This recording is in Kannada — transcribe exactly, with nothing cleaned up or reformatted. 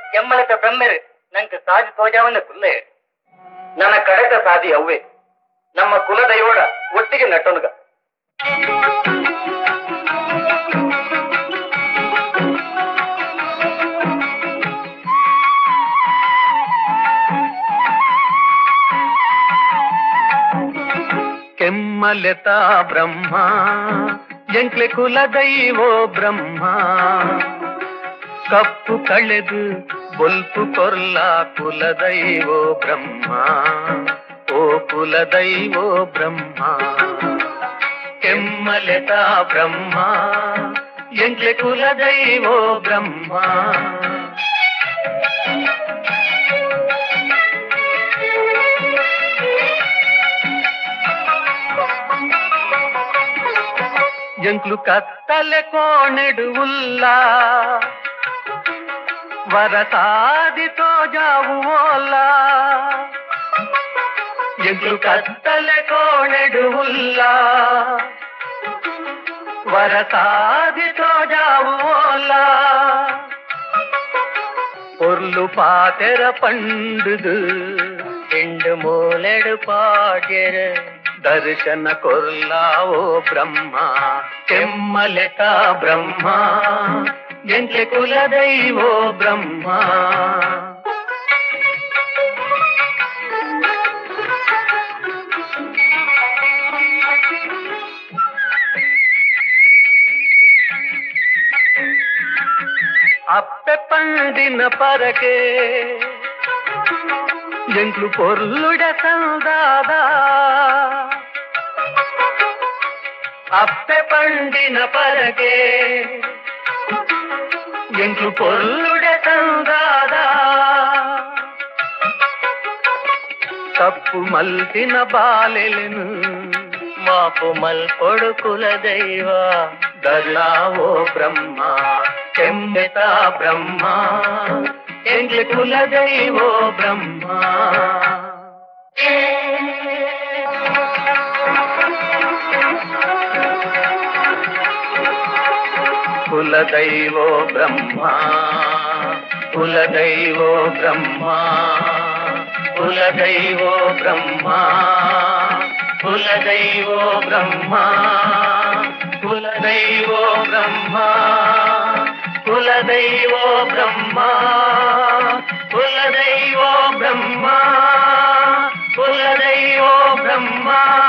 எம்மளத்த பிரம்மரு நங்கு சாதி தோஜாவನ್ನ ಕುಲ್ಲೆ ನನ್ನ ಕಡೆತ ಸಾದಿ ಅವ್ವೆ ನಮ್ಮ ಕುಲದಯೋಡ ಒಟ್ಟಿಗೆ ನಟ್ಟೊನುಗ ಕೆಮ್ಮಲೆತ ಬ್ರಹ್ಮ ಎಂಕ್ಲೆ ಕುಲದೈವೋ ಬ್ರಹ್ಮ ಕಪ್ಪು ಕಳೆದು ಬೊಲ್ಪು ಕೊರ್ಲ ಕುಲದೈವೋ ಬ್ರಹ್ಮ ಓ ಕುಲದೈವೋ ಬ್ರಹ್ಮ ಕೆಮ್ಮಲೆತ ಬ್ರಹ್ಮ ಎಂಕ್ಲೆ ಕುಲದೈವೋ ಬ್ರಹ್ಮ ಎಂಕ್ಲು ಕತ್ತಲೆ ಕೋಣೆಡುವುಲ್ಲ ವರಸಾದಿತೋ ಜಾವುವೋಲ್ಲ ಎಂಕ್ಲು ಕತ್ತಲೆ ಕೋಣೆಡುವುಲ್ಲ ವರಸಾದಿತೋ ಜಾವುವೋಲ್ಲ பொருளு பாத்தெர பண்டுது ரெண்டு மூலெடு பாட்யர ದರ್ಶನ ಕೊರ್ಲಾವೋ ಬ್ರಹ್ಮ ಕೆಮ್ಮಲೆತ ಬ್ರಹ್ಮ ಎಂಕೆ ಕುಲದೈವೋ ಬ್ರಹ್ಮ ಅಪ್ಪೆ ಪಂಡಿನ ಪರಕೆ ಎಂಕ್ಲು ಪೊರ್ಲುಡ ಸಂದಾದ ಅಪ್ಪೆ ಪಂಡಿನ ಪರಕೆ ಎಂಕ್ಲು ಪೊರ್ಲುಡ ಸಂದಾದ ತಪ್ಪು ಮಲ್ತಿನ ಬಾಲೆಲೆನು ಮಾಪು ಮಲ್ಪೊಡು ಕುಲದೈವ ದರ್ಲಾವೋ ಬ್ರಹ್ಮ ಕೆಮ್ಮೆತ ಬ್ರಹ್ಮ ಎಂಕ್ಲೆ ಕುಲದೈವೋ ಬ್ರಹ್ಮ ಕುಲದೈವೋ ಬ್ರಹ್ಮ ಕುಲದೈವೋ ಬ್ರಹ್ಮ ಕುಲದೈವೋ ಬ್ರಹ್ಮ ಕುಲದೈವೋ ಬ್ರಹ್ಮ ಕುಲದೈವೋ ಬ್ರಹ್ಮ ಕುಲದೈವೋ ಬ್ರಹ್ಮ ಕುಲದೈವೋ ಬ್ರಹ್ಮ ಕುಲದೈವೋ ಬ್ರಹ್ಮ